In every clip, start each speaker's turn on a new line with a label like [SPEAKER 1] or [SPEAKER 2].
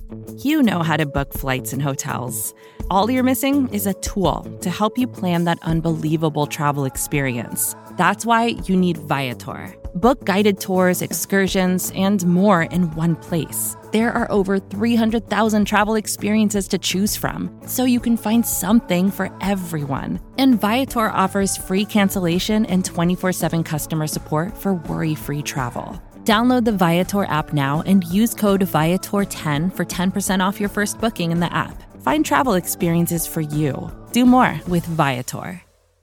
[SPEAKER 1] You know how to book flights and hotels. All you're missing is a tool to help you plan that unbelievable travel experience. That's why you need Viator. Book guided tours, excursions, and more in one place. There are over 300,000 travel experiences to choose from, so you can find something for everyone. And Viator offers free cancellation and 24/7 customer support for worry-free travel. Download the Viator app now and use code Viator10 for 10% off your first booking in the app. Find travel experiences for you. Do more with Viator.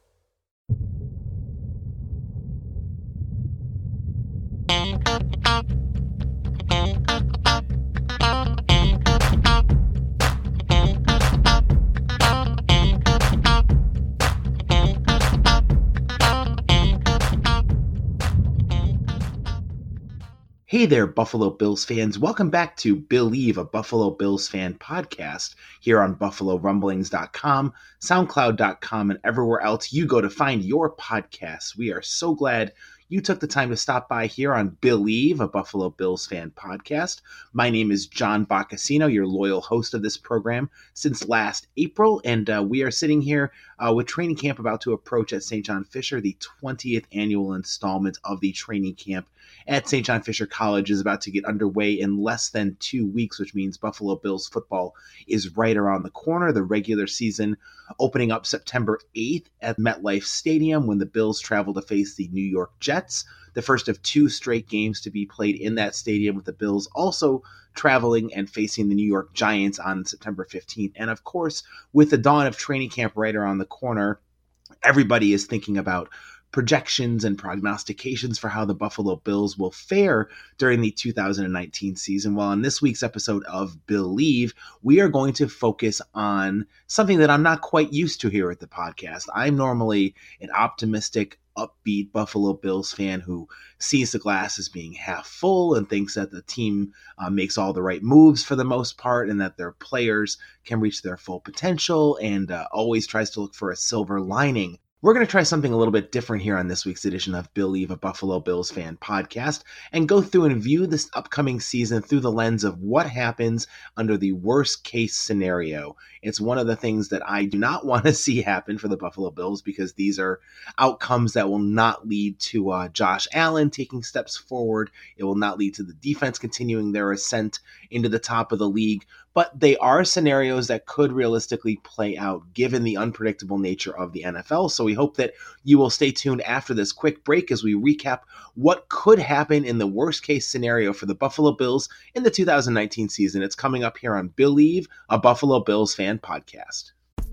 [SPEAKER 2] Hey there, Buffalo Bills fans. Welcome back to Believe, a Buffalo Bills fan podcast here on BuffaloRumblings.com, SoundCloud.com, and everywhere else you go to find your podcasts. We are so glad you took the time to stop by here on Believe, a Buffalo Bills fan podcast. My name is John Boccacino, your loyal host of this program since last April, and we are sitting here with training camp about to approach at St. John Fisher. The 20th annual installment of the training camp at St. John Fisher College is about to get underway in less than 2 weeks, which means Buffalo Bills football is right around the corner. The regular season opening up September 8th at MetLife Stadium when the Bills travel to face the New York Jets, the first of 2 straight games to be played in that stadium, with the Bills also traveling and facing the New York Giants on September 15th. And of course, with the dawn of training camp right around the corner, everybody is thinking about projections and prognostications for how the Buffalo Bills will fare during the 2019 season. Well, in this week's episode of Believe, we are going to focus on something that I'm not quite used to here at the podcast. I'm normally an optimistic, upbeat Buffalo Bills fan who sees the glass as being half full and thinks that the team makes all the right moves for the most part and that their players can reach their full potential and always tries to look for a silver lining. We're going to try something a little bit different here on this week's edition of Believe, a Buffalo Bills fan podcast, and go through and view this upcoming season through the lens of what happens under the worst case scenario. It's one of the things that I do not want to see happen for the Buffalo Bills because these are outcomes that will not lead to Josh Allen taking steps forward. It will not lead to the defense continuing their ascent into the top of the league. But they are scenarios that could realistically play out given the unpredictable nature of the NFL. So we hope that you will stay tuned after this quick break as we recap what could happen in the worst case scenario for the Buffalo Bills in the 2019 season. It's coming up here on Believe, a Buffalo Bills fan podcast.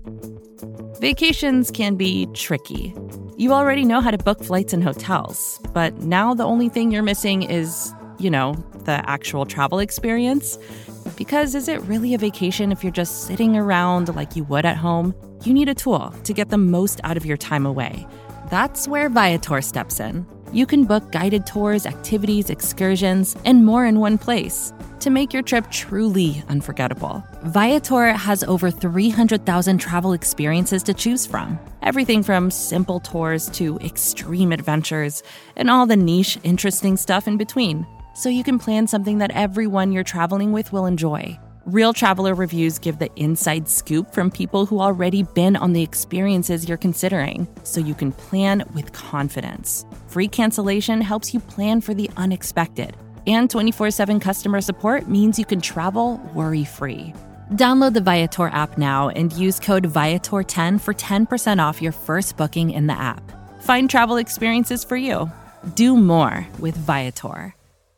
[SPEAKER 1] Vacations can be tricky. You already know how to book flights and hotels, but now the only thing you're missing is, the actual travel experience. Because is it really a vacation if you're just sitting around like you would at home? You need a tool to get the most out of your time away. That's where Viator steps in. You can book guided tours, activities, excursions, and more in one place to make your trip truly unforgettable. Viator has over 300,000 travel experiences to choose from. Everything from simple tours to extreme adventures and all the niche, interesting stuff in between. So you can plan something that everyone you're traveling with will enjoy. Real traveler reviews give the inside scoop from people who already been on the experiences you're considering, so you can plan with confidence. Free cancellation helps you plan for the unexpected. And 24/7 customer support means you can travel worry-free. Download the Viator app now and use code Viator10 for 10% off your first booking in the app. Find travel experiences for you. Do more with Viator.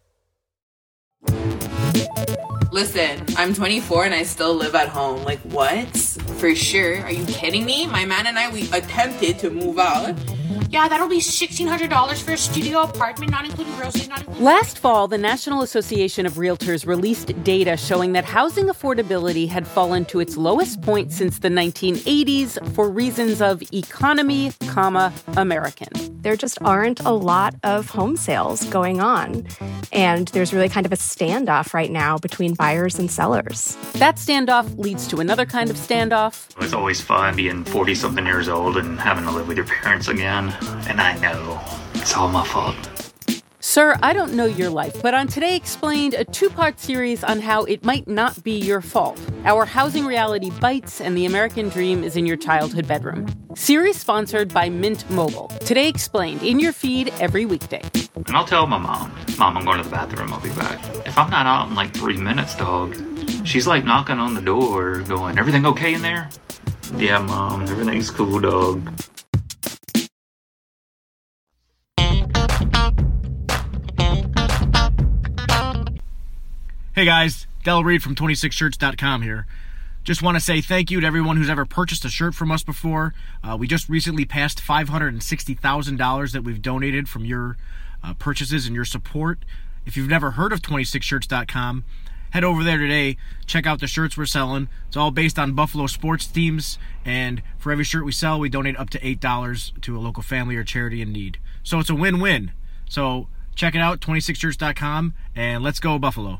[SPEAKER 3] Listen, I'm 24 and I still live at home. Like, what? For sure. Are you kidding me? My man and I, we attempted to move out.
[SPEAKER 4] Yeah, that'll be $1,600 for a studio apartment, not including groceries, not including...
[SPEAKER 5] Last fall, the National Association of Realtors released data showing that housing affordability had fallen to its lowest point since the 1980s for reasons of economy, American.
[SPEAKER 6] There just aren't a lot of home sales going on. And there's really kind of a standoff right now between buyers and sellers.
[SPEAKER 5] That standoff leads to another kind of standoff.
[SPEAKER 7] It's always fun being 40-something years old and having to live with your parents again. And I know it's all my fault.
[SPEAKER 5] Sir, I don't know your life, but on Today Explained, a two-part series on how it might not be your fault. Our housing reality bites and the American dream is in your childhood bedroom. Series sponsored by Mint Mobile. Today Explained, in your feed every weekday.
[SPEAKER 7] And I'll tell my mom, I'm going to the bathroom, I'll be back. If I'm not out in like 3 minutes, dog, she's like knocking on the door, going, everything okay in there? Yeah, Mom, everything's cool, dog.
[SPEAKER 8] Hey guys, Del Reed from 26shirts.com here. Just want to say thank you to everyone who's ever purchased a shirt from us before. We just recently passed $560,000 that we've donated from your purchases and your support. If you've never heard of 26shirts.com, head over there today. Check out the shirts we're selling. It's all based on Buffalo sports teams, and for every shirt we sell, we donate up to $8 to a local family or charity in need. So it's a win-win. So check it out, 26shirts.com, and let's go Buffalo.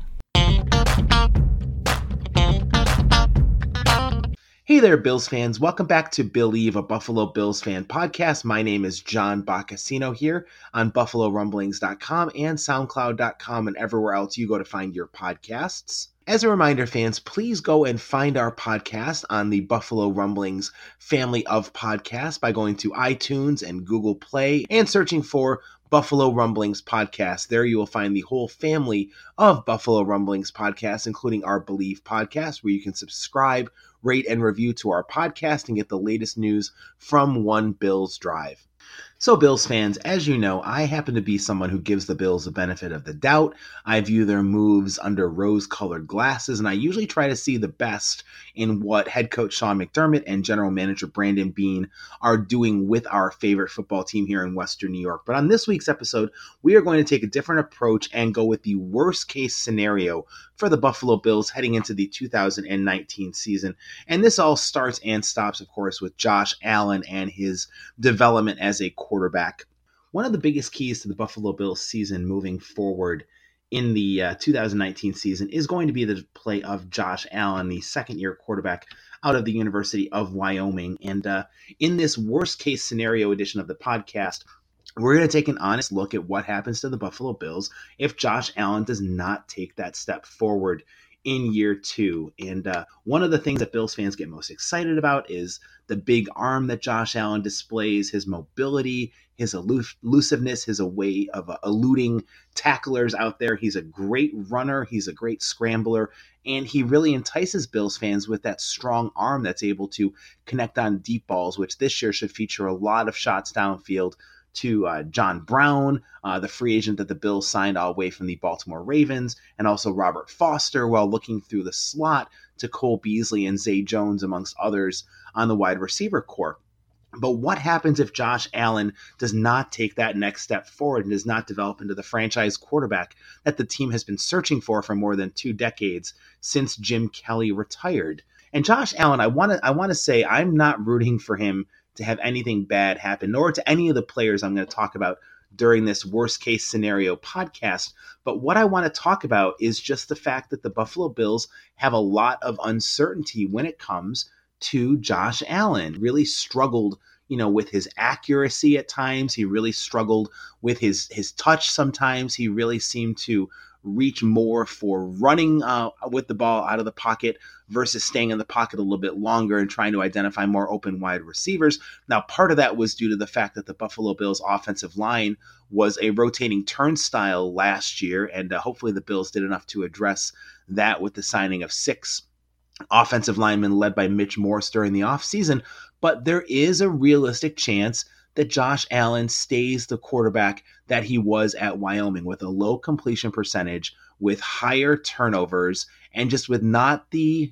[SPEAKER 2] Hey there, Bills fans. Welcome back to Believe, a Buffalo Bills fan podcast. My name is John Boccacino here on BuffaloRumblings.com and SoundCloud.com and everywhere else you go to find your podcasts. As a reminder, fans, please go and find our podcast on the Buffalo Rumblings family of podcasts by going to iTunes and Google Play and searching for Buffalo Rumblings podcast. There you will find the whole family of Buffalo Rumblings podcasts, including our Believe podcast, where you can subscribe, rate, and review to our podcast and get the latest news from one Bills drive. So, Bills fans, as you know, I happen to be someone who gives the Bills the benefit of the doubt. I view their moves under rose-colored glasses, and I usually try to see the best in what head coach Sean McDermott and general manager Brandon Beane are doing with our favorite football team here in Western New York. But on this week's episode, we are going to take a different approach and go with the worst-case scenario for the Buffalo Bills heading into the 2019 season. And this all starts and stops, of course, with Josh Allen and his development as a quarterback. One of the biggest keys to the Buffalo Bills season moving forward in the 2019 season is going to be the play of Josh Allen, the second-year quarterback out of the University of Wyoming. And in this worst-case scenario edition of the podcast, we're going to take an honest look at what happens to the Buffalo Bills if Josh Allen does not take that step forward in year two. And one of the things that Bills fans get most excited about is the big arm that Josh Allen displays, his mobility, his elusiveness, his way of eluding tacklers out there. He's a great runner. He's a great scrambler. And he really entices Bills fans with that strong arm that's able to connect on deep balls, which this year should feature a lot of shots downfield to John Brown, the free agent that the Bills signed all the way from the Baltimore Ravens, and also Robert Foster, while looking through the slot to Cole Beasley and Zay Jones, amongst others, on the wide receiver corps. But what happens if Josh Allen does not take that next step forward and does not develop into the franchise quarterback that the team has been searching for more than 2 decades since Jim Kelly retired? And Josh Allen, I want to say I'm not rooting for him to have anything bad happen, nor to any of the players I'm going to talk about during this worst case scenario podcast. But what I want to talk about is just the fact that the Buffalo Bills have a lot of uncertainty when it comes to Josh Allen. Really struggled, with his accuracy at times. He really struggled with his touch sometimes. He really seemed to reach more for running with the ball out of the pocket versus staying in the pocket a little bit longer and trying to identify more open wide receivers. Now, part of that was due to the fact that the Buffalo Bills offensive line was a rotating turnstile last year, and hopefully the Bills did enough to address that with the signing of 6 offensive linemen led by Mitch Morse during the offseason. But there is a realistic chance that Josh Allen stays the quarterback that he was at Wyoming, with a low completion percentage, with higher turnovers, and just with not the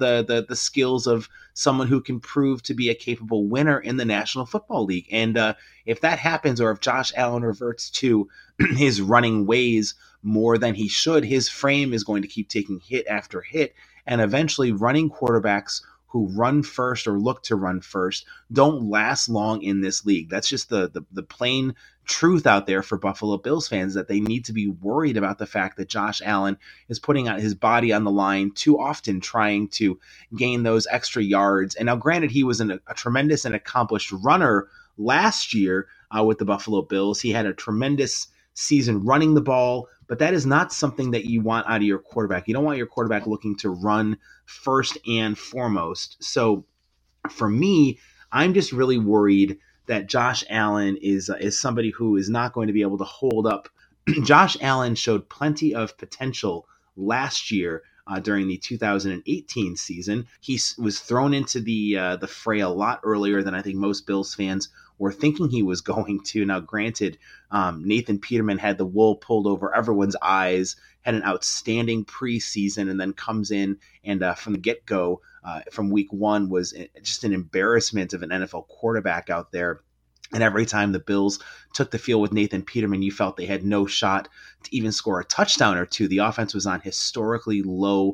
[SPEAKER 2] skills of someone who can prove to be a capable winner in the National Football League. And if that happens, or if Josh Allen reverts to his running ways more than he should, his frame is going to keep taking hit after hit, and eventually running quarterbacks who run first or look to run first don't last long in this league. That's just the plain truth out there for Buffalo Bills fans, that they need to be worried about the fact that Josh Allen is putting out his body on the line too often, trying to gain those extra yards. And now, granted, he was a tremendous and accomplished runner last year with the Buffalo Bills. He had a tremendous season running the ball, but that is not something that you want out of your quarterback. You don't want your quarterback looking to run first and foremost. So for me, I'm just really worried that Josh Allen is somebody who is not going to be able to hold up. Josh Allen showed plenty of potential last year during the 2018 season. He was thrown into the fray a lot earlier than I think most Bills fans were thinking he was going to. Now, granted, Nathan Peterman had the wool pulled over everyone's eyes, had an outstanding preseason, and then comes in and from the get-go, from week one, was just an embarrassment of an NFL quarterback out there. And every time the Bills took the field with Nathan Peterman, you felt they had no shot to even score a touchdown or two. The offense was on historically low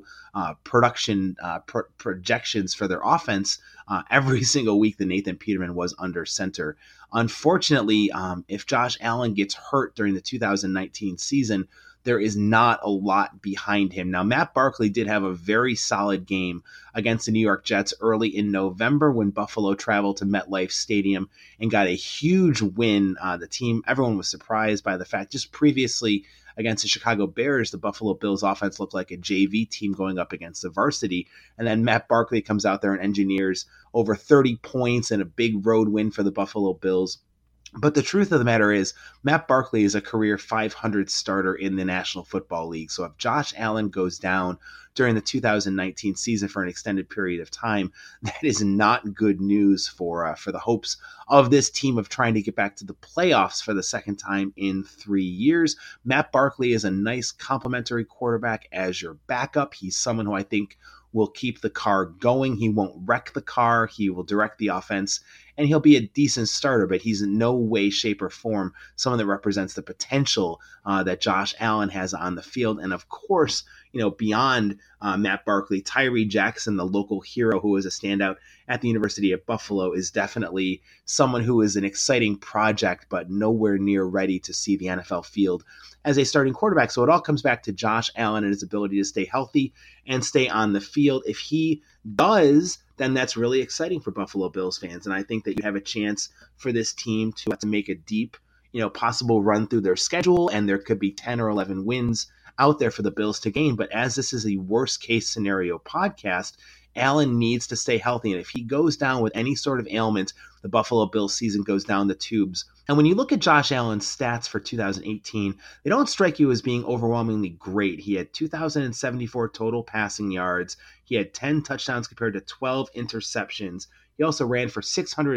[SPEAKER 2] projections for their offense every single week that Nathan Peterman was under center. Unfortunately, if Josh Allen gets hurt during the 2019 season, there is not a lot behind him. Now, Matt Barkley did have a very solid game against the New York Jets early in November when Buffalo traveled to MetLife Stadium and got a huge win. Everyone was surprised by the fact just previously against the Chicago Bears, the Buffalo Bills offense looked like a JV team going up against the varsity. And then Matt Barkley comes out there and engineers over 30 points and a big road win for the Buffalo Bills. But the truth of the matter is, Matt Barkley is a career 500 starter in the National Football League. So if Josh Allen goes down during the 2019 season for an extended period of time, that is not good news for the hopes of this team of trying to get back to the playoffs for the second time in 3 years. Matt Barkley is a nice complementary quarterback as your backup. He's someone who I think will keep the car going. He won't wreck the car. He will direct the offense, and he'll be a decent starter, but he's in no way, shape, or form someone that represents the potential that Josh Allen has on the field. And of course, beyond Matt Barkley, Tyree Jackson, the local hero who is a standout at the University of Buffalo, is definitely someone who is an exciting project, but nowhere near ready to see the NFL field as a starting quarterback. So it all comes back to Josh Allen and his ability to stay healthy and stay on the field. If he does, then that's really exciting for Buffalo Bills fans. And I think that you have a chance for this team to make a deep, possible run through their schedule, and there could be 10 or 11 wins out there for the Bills to gain. But as this is a worst case scenario podcast, Allen needs to stay healthy. And if he goes down with any sort of ailment, the Buffalo Bills season goes down the tubes. And when you look at Josh Allen's stats for 2018, they don't strike you as being overwhelmingly great. He had 2,074 total passing yards. He had 10 touchdowns compared to 12 interceptions. He also ran for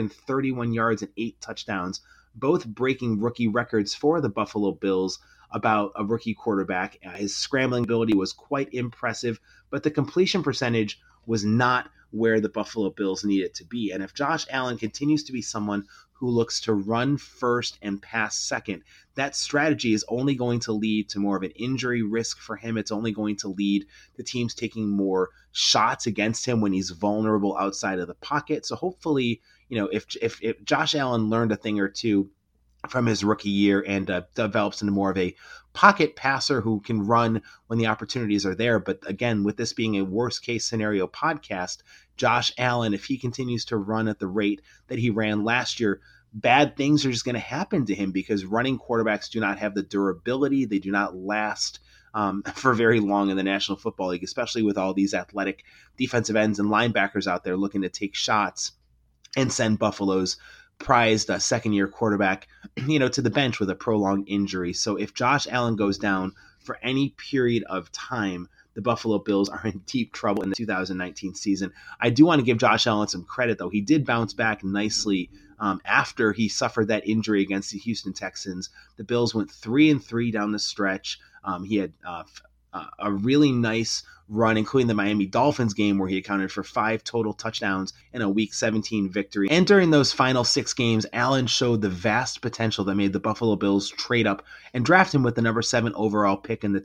[SPEAKER 2] 631 yards and 8 touchdowns, both breaking rookie records for the Buffalo Bills about a rookie quarterback. His scrambling ability was quite impressive, but the completion percentage was not where the Buffalo Bills need it to be. And if Josh Allen continues to be someone who looks to run first and pass second, that strategy is only going to lead to more of an injury risk for him. It's only going to lead to teams taking more shots against him when he's vulnerable outside of the pocket. So hopefully, if Josh Allen learned a thing or two from his rookie year and develops into more of a pocket passer who can run when the opportunities are there. But again, with this being a worst case scenario podcast, Josh Allen, if he continues to run at the rate that he ran last year, bad things are just going to happen to him because running quarterbacks do not have the durability. They do not last for very long in the National Football League, especially with all these athletic defensive ends and linebackers out there looking to take shots and send Buffalo's prized second-year quarterback, to the bench with a prolonged injury. So if Josh Allen goes down for any period of time, the Buffalo Bills are in deep trouble in the 2019 season. I do want to give Josh Allen some credit, though. He did bounce back nicely after he suffered that injury against the Houston Texans. The Bills went 3-3 down the stretch. He had a really nice run, including the Miami Dolphins game where he accounted for 5 total touchdowns in a Week 17 victory. And during those final 6 games, Allen showed the vast potential that made the Buffalo Bills trade up and draft him with the number 7 overall pick in the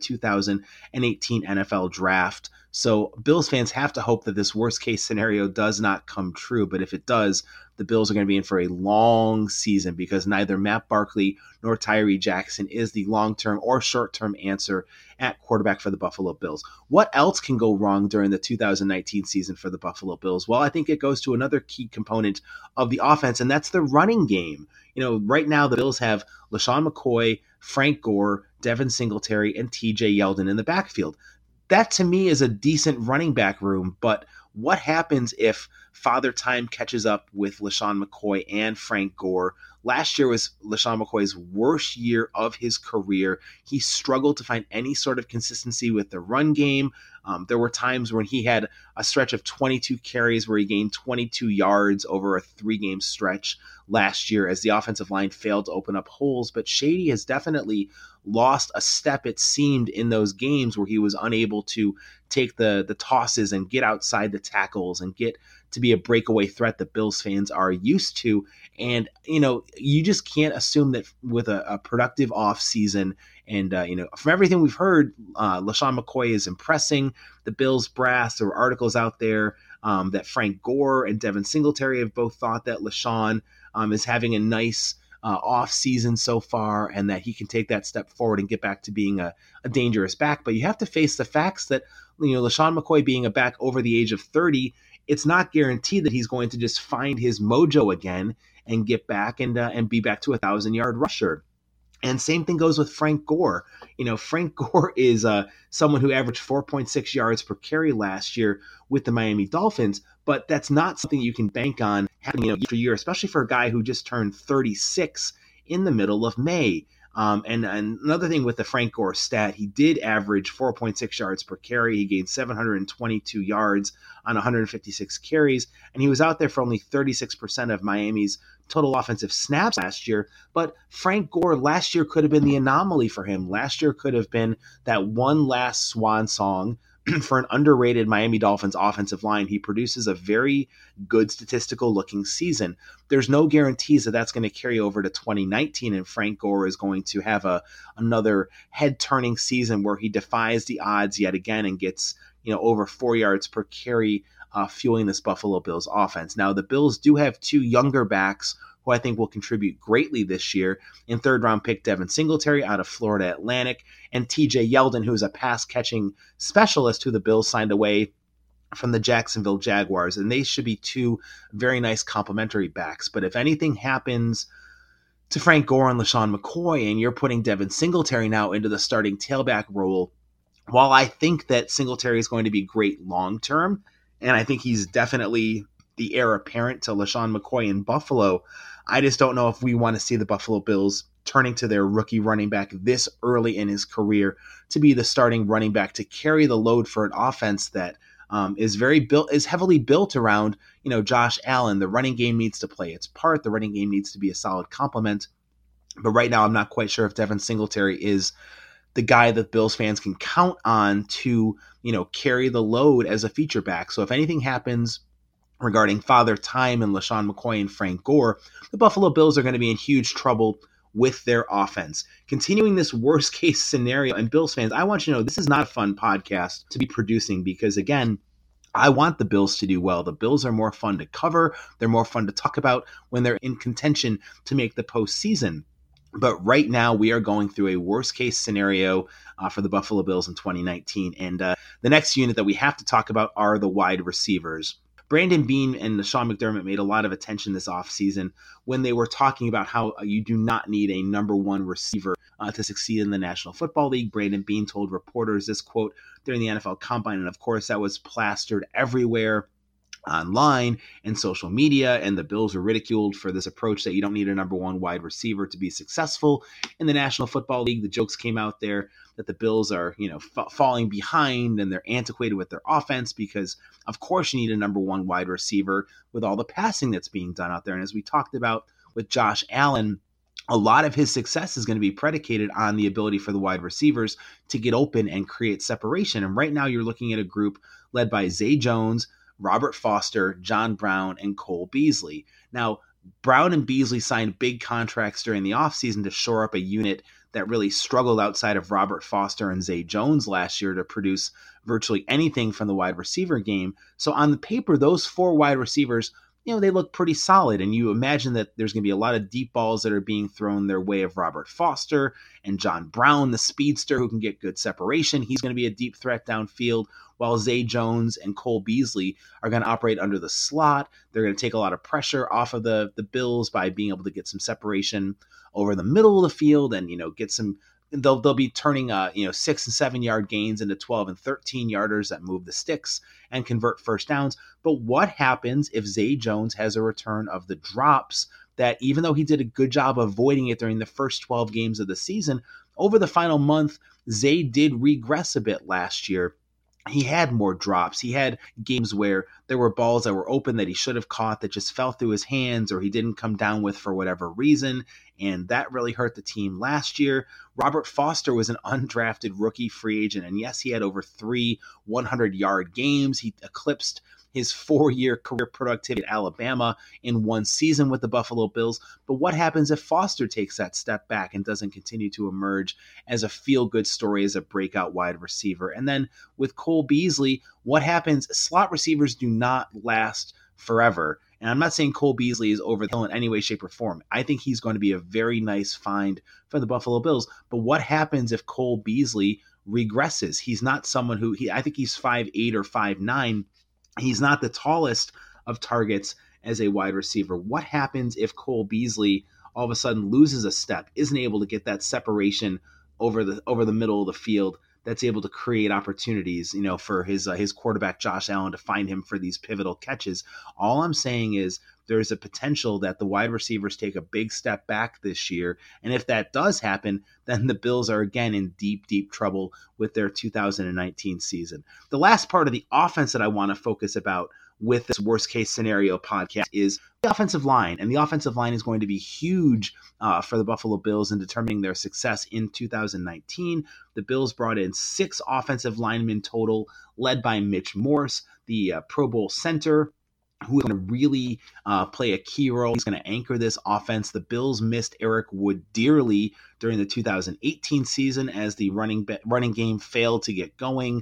[SPEAKER 2] 2018 NFL Draft. So Bills fans have to hope that this worst case scenario does not come true. But if it does, the Bills are going to be in for a long season because neither Matt Barkley nor Tyree Jackson is the long-term or short-term answer at quarterback for the Buffalo Bills. What else can go wrong during the 2019 season for the Buffalo Bills? Well, I think it goes to another key component of the offense, and that's the running game. Right now the Bills have LaShawn McCoy, Frank Gore, Devin Singletary, and TJ Yeldon in the backfield. That to me is a decent running back room, but what happens if Father Time catches up with LeSean McCoy and Frank Gore? Last year was LeSean McCoy's worst year of his career. He struggled to find any sort of consistency with the run game. There were times when he had a stretch of 22 carries where he gained 22 yards over a 3-game stretch last year as the offensive line failed to open up holes. But Shady has definitely lost a step, it seemed, in those games where he was unable to take the tosses and get outside the tackles and get to be a breakaway threat that Bills fans are used to. And, you just can't assume that with a productive offseason and, from everything we've heard, LeSean McCoy is impressing the Bills brass. There were articles out there that Frank Gore and Devin Singletary have both thought that LeSean is having a nice off season so far, and that he can take that step forward and get back to being a dangerous back. But you have to face the facts that, LeSean McCoy being a back over the age of 30, it's not guaranteed that he's going to just find his mojo again and get back and be back to 1,000-yard rusher. And same thing goes with Frank Gore. Frank Gore is someone who averaged 4.6 yards per carry last year with the Miami Dolphins, but that's not something you can bank on happening year after year, especially for a guy who just turned 36 in the middle of May. And another thing with the Frank Gore stat, he did average 4.6 yards per carry. He gained 722 yards on 156 carries, and he was out there for only 36% of Miami's total offensive snaps last year. But Frank Gore last year could have been the anomaly for him. Last year could have been that one last swan song for an underrated Miami Dolphins offensive line. He produces a very good statistical looking season. There's no guarantees that that's going to carry over to 2019, and Frank Gore is going to have another head turning season where he defies the odds yet again and gets over 4 yards per carry, fueling this Buffalo Bills offense. Now, the Bills do have 2 younger backs who I think will contribute greatly this year in third-round pick Devin Singletary out of Florida Atlantic, and TJ Yeldon, who is a pass-catching specialist who the Bills signed away from the Jacksonville Jaguars. And they should be 2 very nice complementary backs. But if anything happens to Frank Gore and LeSean McCoy, and you're putting Devin Singletary now into the starting tailback role, while I think that Singletary is going to be great long-term, and I think he's definitely the heir apparent to LeSean McCoy in Buffalo, I just don't know if we want to see the Buffalo Bills turning to their rookie running back this early in his career to be the starting running back to carry the load for an offense that is heavily built around, Josh Allen. The running game needs to play its part. The running game needs to be a solid complement. But right now, I'm not quite sure if Devin Singletary is the guy that Bills fans can count on to, carry the load as a feature back. So if anything happens regarding Father Time and LeSean McCoy and Frank Gore, the Buffalo Bills are going to be in huge trouble with their offense. Continuing this worst case scenario, and Bills fans, I want you to know this is not a fun podcast to be producing because, again, I want the Bills to do well. The Bills are more fun to cover. They're more fun to talk about when they're in contention to make the postseason. But right now, we are going through a worst-case scenario for the Buffalo Bills in 2019. And the next unit that we have to talk about are the wide receivers. Brandon Beane and Sean McDermott made a lot of attention this offseason when they were talking about how you do not need a number 1 receiver to succeed in the National Football League. Brandon Beane told reporters this quote during the NFL Combine, and of course that was plastered everywhere online and social media, and the Bills were ridiculed for this approach that you don't need a number 1 wide receiver to be successful in the National Football League. The jokes came out there that the Bills are, falling behind and they're antiquated with their offense because, of course, you need a number 1 wide receiver with all the passing that's being done out there. And as we talked about with Josh Allen, a lot of his success is going to be predicated on the ability for the wide receivers to get open and create separation. And right now you're looking at a group led by Zay Jones, Robert Foster, John Brown, and Cole Beasley. Now, Brown and Beasley signed big contracts during the offseason to shore up a unit that really struggled outside of Robert Foster and Zay Jones last year to produce virtually anything from the wide receiver game. So on the paper, those 4 wide receivers they look pretty solid. And you imagine that there's going to be a lot of deep balls that are being thrown their way of Robert Foster and John Brown, the speedster who can get good separation. He's going to be a deep threat downfield, while Zay Jones and Cole Beasley are going to operate under the slot. They're going to take a lot of pressure off of the Bills by being able to get some separation over the middle of the field and, get some. They'll be turning 6 and 7 yard gains into 12 and 13 yarders that move the sticks and convert first downs. But what happens if Zay Jones has a return of the drops that, even though he did a good job avoiding it during the first 12 games of the season, over the final month, Zay did regress a bit last year. He had more drops. He had games where there were balls that were open that he should have caught that just fell through his hands or he didn't come down with for whatever reason, and that really hurt the team last year. Robert Foster was an undrafted rookie free agent, and yes, he had over 3 100-yard games. He eclipsed his 4-year career productivity at Alabama in one season with the Buffalo Bills. But what happens if Foster takes that step back and doesn't continue to emerge as a feel-good story as a breakout wide receiver? And then with Cole Beasley, what happens? Slot receivers do not last forever. And I'm not saying Cole Beasley is over the hill in any way, shape, or form. I think he's going to be a very nice find for the Buffalo Bills. But what happens if Cole Beasley regresses? He's not someone who, I think he's 5'8" or 5'9". He's not the tallest of targets as a wide receiver. What happens if Cole Beasley all of a sudden loses a step, isn't able to get that separation over the middle of the field that's able to create opportunities, for his quarterback Josh Allen to find him for these pivotal catches? All I'm saying is there's a potential that the wide receivers take a big step back this year. And if that does happen, then the Bills are again in deep, deep trouble with their 2019 season. The last part of the offense that I want to focus about with this worst case scenario podcast is the offensive line. And the offensive line is going to be huge for the Buffalo Bills in determining their success in 2019. The Bills brought in 6 offensive linemen total, led by Mitch Morse, the Pro Bowl center, who is going to really play a key role. He's going to anchor this offense. The Bills missed Eric Wood dearly during the 2018 season as the running game failed to get going.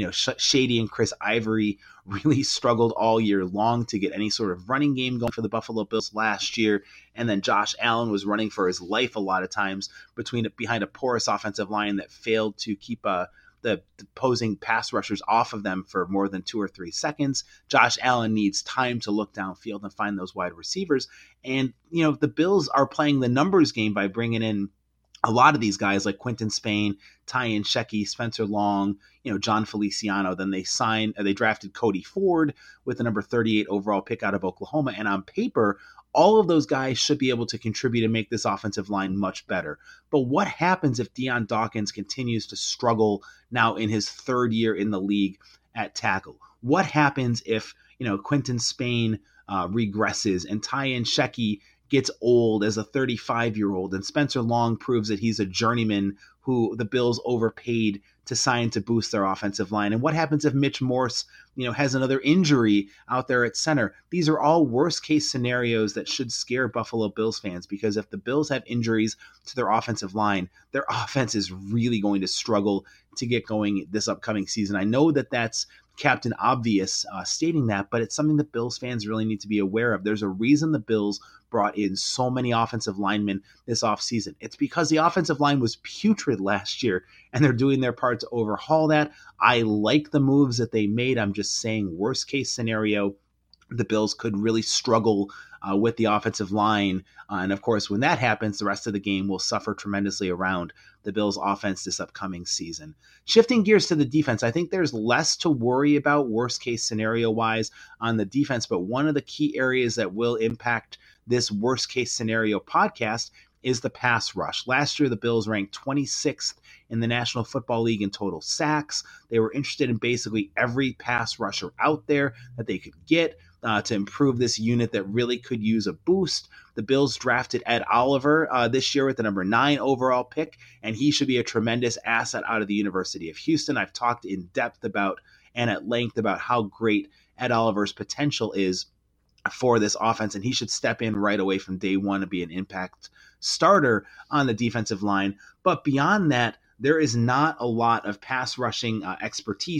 [SPEAKER 2] Shady and Chris Ivory really struggled all year long to get any sort of running game going for the Buffalo Bills last year. And then Josh Allen was running for his life a lot of times behind a porous offensive line that failed to keep the opposing pass rushers off of them for more than 2 or 3 seconds. Josh Allen needs time to look downfield and find those wide receivers. And, the Bills are playing the numbers game by bringing in a lot of these guys like Quinton Spain, Ty Nsekhe, Spencer Long, John Feliciano. Then they drafted Cody Ford with the number 38 overall pick out of Oklahoma. And on paper, all of those guys should be able to contribute and make this offensive line much better. But what happens if Dion Dawkins continues to struggle now in his 3rd year in the league at tackle? What happens if, Quinton Spain regresses and Ty Nsekhe gets old as a 35-year-old and Spencer Long proves that he's a journeyman who the Bills overpaid to sign to boost their offensive line? And what happens if Mitch Morse, has another injury out there at center? These are all worst case scenarios that should scare Buffalo Bills fans, because if the Bills have injuries to their offensive line, their offense is really going to struggle to get going this upcoming season. I know that that's Captain Obvious stating that, but it's something that Bills fans really need to be aware of. There's a reason the Bills brought in so many offensive linemen this offseason. It's because the offensive line was putrid last year, and they're doing their part to overhaul that. I like the moves that they made. I'm just saying, worst case scenario, the Bills could really struggle with the offensive line. And of course, when that happens, the rest of the game will suffer tremendously around the Bills' offense this upcoming season. Shifting gears to the defense, I think there's less to worry about worst case scenario wise on the defense, but one of the key areas that will impact this worst case scenario podcast is the pass rush. Last year, the Bills ranked 26th in the National Football League in total sacks. They were interested in basically every pass rusher out there that they could get to improve this unit that really could use a boost. The Bills drafted Ed Oliver this year with the number 9 overall pick, and he should be a tremendous asset out of the University of Houston. I've talked in depth about and at length about how great Ed Oliver's potential is for this offense, and he should step in right away from day one and be an impact starter on the defensive line. But beyond that, there is not a lot of pass rushing expertise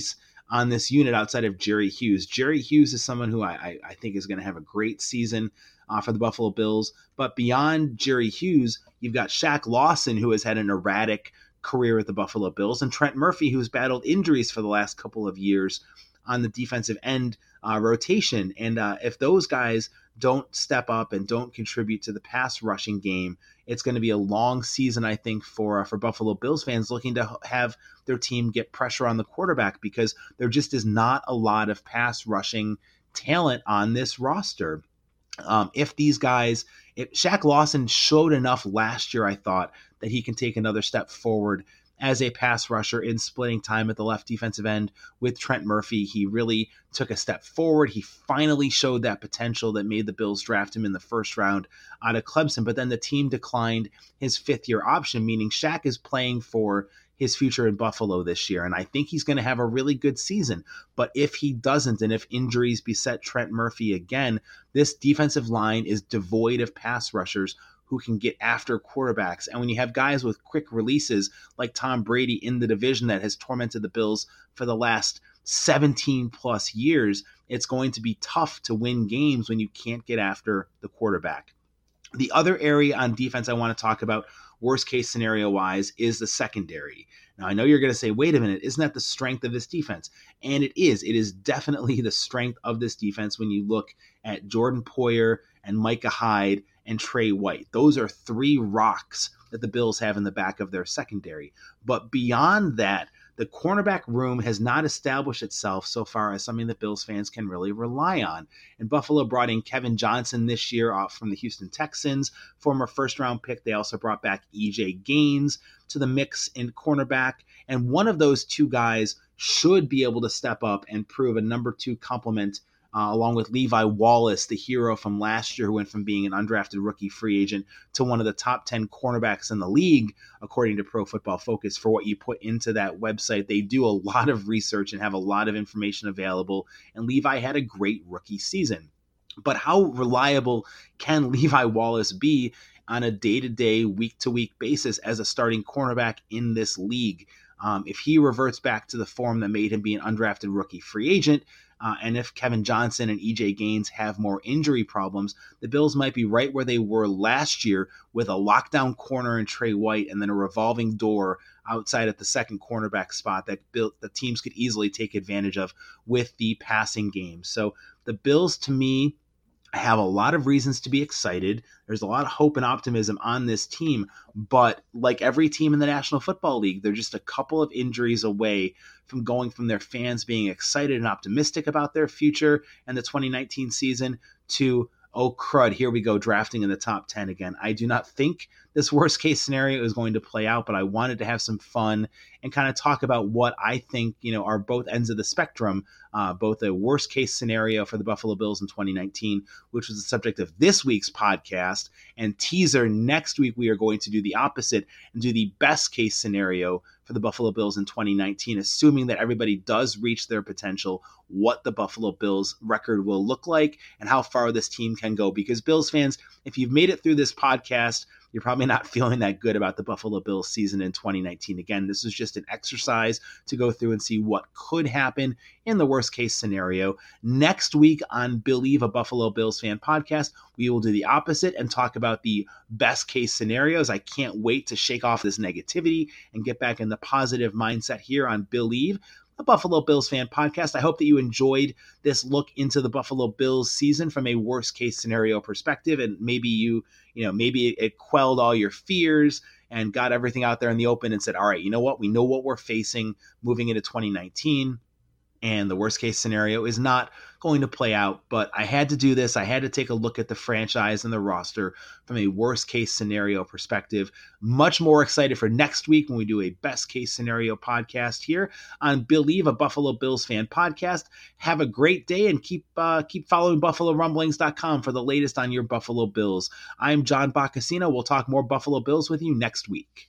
[SPEAKER 2] on this unit outside of Jerry Hughes. Jerry Hughes is someone who I think is going to have a great season for the Buffalo Bills. But beyond Jerry Hughes, you've got Shaq Lawson, who has had an erratic career with the Buffalo Bills, and Trent Murphy, who's battled injuries for the last couple of years on the defensive end rotation. And if those guys don't step up and don't contribute to the pass rushing game, it's going to be a long season, I think, for Buffalo Bills fans looking to have their team get pressure on the quarterback, because there just is not a lot of pass rushing talent on this roster. If Shaq Lawson showed enough last year, I thought, that he can take another step forward as a pass rusher in splitting time at the left defensive end with Trent Murphy. He really took a step forward. He finally showed that potential that made the Bills draft him in the first round out of Clemson. But then the team declined his fifth-year option, meaning Shaq is playing for his future in Buffalo this year. And I think he's going to have a really good season. But if he doesn't, and if injuries beset Trent Murphy again, this defensive line is devoid of pass rushers who can get after quarterbacks. And when you have guys with quick releases like Tom Brady in the division that has tormented the Bills for the last 17 plus years, it's going to be tough to win games when you can't get after the quarterback. The other area on defense I want to talk about, worst case scenario wise, is the secondary. Now, I know you're going to say, wait a minute, isn't that the strength of this defense? And it is. It is definitely the strength of this defense when you look at Jordan Poyer and Micah Hyde and Trey White. Those are three rocks that the Bills have in the back of their secondary. But beyond that, the cornerback room has not established itself so far as something that Bills fans can really rely on. And Buffalo brought in Kevin Johnson this year from the Houston Texans, former first-round pick. They also brought back E.J. Gaines to the mix in cornerback. And one of those two guys should be able to step up and prove a number two complement along with Levi Wallace, the hero from last year who went from being an undrafted rookie free agent to one of the top 10 cornerbacks in the league, according to Pro Football Focus. For what you put into that website, they do a lot of research and have a lot of information available, and Levi had a great rookie season. But how reliable can Levi Wallace be on a day-to-day, week-to-week basis as a starting cornerback in this league? If he reverts back to the form that made him be an undrafted rookie free agent, and if Kevin Johnson and E.J. Gaines have more injury problems, the Bills might be right where they were last year with a lockdown corner in Trey White and then a revolving door outside at the second cornerback spot that the teams could easily take advantage of with the passing game. So the Bills, to me, have a lot of reasons to be excited. There's a lot of hope and optimism on this team, but like every team in the National Football League, they're just a couple of injuries away from going from their fans being excited and optimistic about their future and the 2019 season to, oh crud, here we go, drafting in the top 10 again. I do not think this worst case scenario is going to play out, but I wanted to have some fun and kind of talk about what I think, are both ends of the spectrum, both a worst case scenario for the Buffalo Bills in 2019, which was the subject of this week's podcast, and teaser, next week we are going to do the opposite and do the best case scenario for the Buffalo Bills in 2019, assuming that everybody does reach their potential, what the Buffalo Bills record will look like and how far this team can go. Because Bills fans, if you've made it through this podcast, you're probably not feeling that good about the Buffalo Bills season in 2019. Again, this is just an exercise to go through and see what could happen in the worst case scenario. Next week on Believe, a Buffalo Bills fan podcast, we will do the opposite and talk about the best case scenarios. I can't wait to shake off this negativity and get back in the positive mindset here on Believe, a Buffalo Bills fan podcast. I hope that you enjoyed this look into the Buffalo Bills season from a worst case scenario perspective, and maybe maybe it quelled all your fears and got everything out there in the open and said, all right, you know what? We know what we're facing moving into 2019. And the worst case scenario is not going to play out, but I had to do this. I had to take a look at the franchise and the roster from a worst case scenario perspective. Much more excited for next week when we do a best case scenario podcast here on Believe, a Buffalo Bills fan podcast. Have a great day and keep following BuffaloRumblings.com for the latest on your Buffalo Bills. I'm John Boccacino. We'll talk more Buffalo Bills with you next week.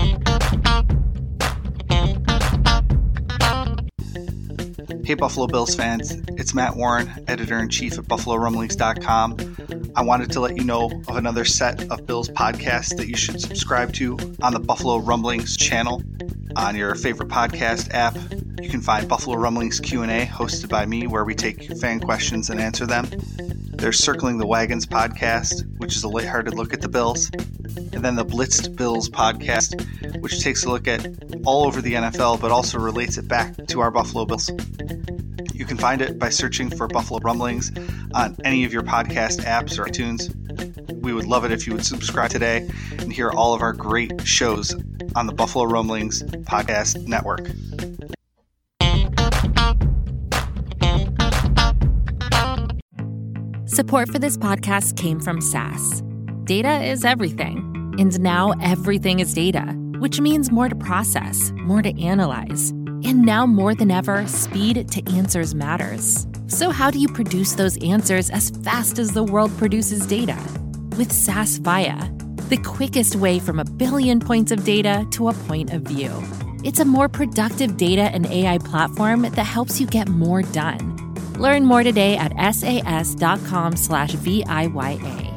[SPEAKER 9] Hey Buffalo Bills fans, it's Matt Warren, editor-in-chief at BuffaloRumblings.com. I wanted to let you know of another set of Bills podcasts that you should subscribe to on the Buffalo Rumblings channel on your favorite podcast app. You can find Buffalo Rumblings Q&A hosted by me, where we take fan questions and answer them. There's Circling the Wagons podcast, which is a lighthearted look at the Bills. And then the Blitzed Bills podcast, which takes a look at all over the NFL, but also relates it back to our Buffalo Bills. You can find it by searching for Buffalo Rumblings on any of your podcast apps or iTunes. We would love it if you would subscribe today and hear all of our great shows on the Buffalo Rumblings Podcast Network.
[SPEAKER 1] Support for this podcast came from SAS. Data is everything, and now everything is data, which means more to process, more to analyze. And now more than ever, speed to answers matters. So how do you produce those answers as fast as the world produces data? With SAS Viya, the quickest way from a billion points of data to a point of view. It's a more productive data and AI platform that helps you get more done. Learn more today at sas.com/VIYA.